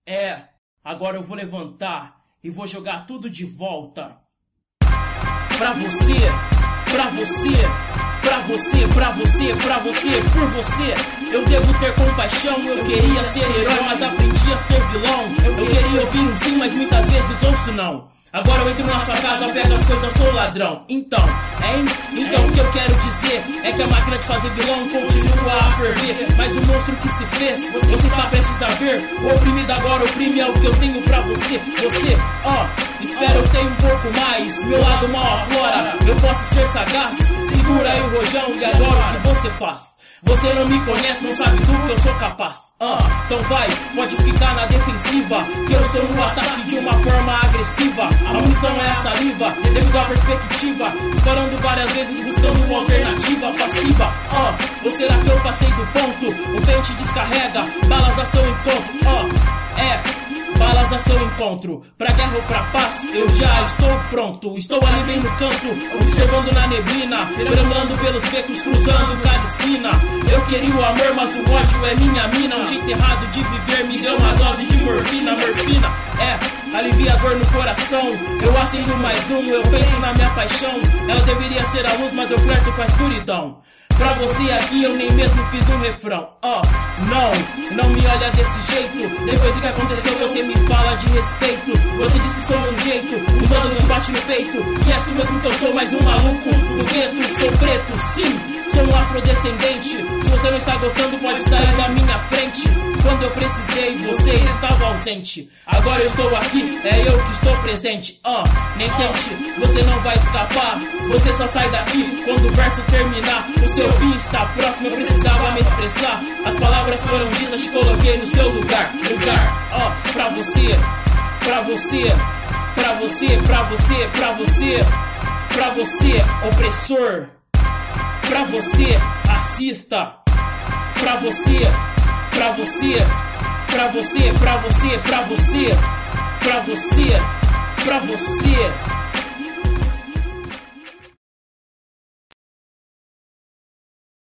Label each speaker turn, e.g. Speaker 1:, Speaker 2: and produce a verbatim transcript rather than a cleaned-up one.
Speaker 1: É, agora eu vou levantar e vou jogar tudo de volta. Pra você, pra você, pra você, pra você, pra você, por você. Eu devo ter compaixão, eu queria ser herói, mas aprendi a ser vilão. Eu queria ouvir um sim, mas muitas vezes ouço não. Agora eu entro na sua casa, pego as coisas, sou ladrão. Então, hein? Então o que eu quero dizer é que a máquina de fazer vilão continua a ferver. Mas o monstro que se fez, você está prestes a ver. O oprimido agora oprime, é o que eu tenho pra você. Você, ó, oh, espero eu tenho um pouco mais. Meu lado mal aflora, eu posso ser sagaz. Segura aí o rojão e agora o que você faz? Você não me conhece, não sabe do que eu sou capaz. Ah, então vai, pode ficar na defensiva, que eu estou no ataque de uma forma agressiva. A munição é a saliva, devido à perspectiva, disparando várias vezes buscando uma alternativa passiva. Ah, ou será que eu passei do ponto? O pente descarrega, balas a seu encontro. Ah, é... balas a seu encontro, pra guerra ou pra paz, eu já estou pronto. Estou ali bem no canto, observando na neblina, perambulando pelos becos, cruzando cada esquina. Eu queria o amor, mas o ódio é minha mina. Um jeito errado de viver me deu uma dose de morfina. Morfina, é, alivia a dor no coração. Eu acendo mais um, eu penso na minha paixão. Ela deveria ser a luz, mas eu flerto com a escuridão. Pra você aqui eu nem mesmo fiz um refrão. Ó, oh, não, não me olha desse jeito. Depois do que aconteceu você me fala de respeito. Você diz que sou um jeito, o bando não bate no peito. Que és tu mesmo que eu sou mais um maluco do gueto. Sou preto, sim, sou um afrodescendente. Se você não está gostando pode sair da minha frente. Quando eu precisei você estava ausente. Agora eu estou aqui, é eu que estou presente. Ó, oh, nem tente, você não vai escapar. Você só sai daqui quando o verso terminar. O seu fim está próximo, eu precisava me expressar. As palavras foram ditas, te coloquei no seu lugar. Lugar, ó, oh, pra você, pra você, pra você, pra você, pra você, pra você, opressor. Pra você, racista. Pra você, pra você, pra você, pra você, pra você, pra você, pra você.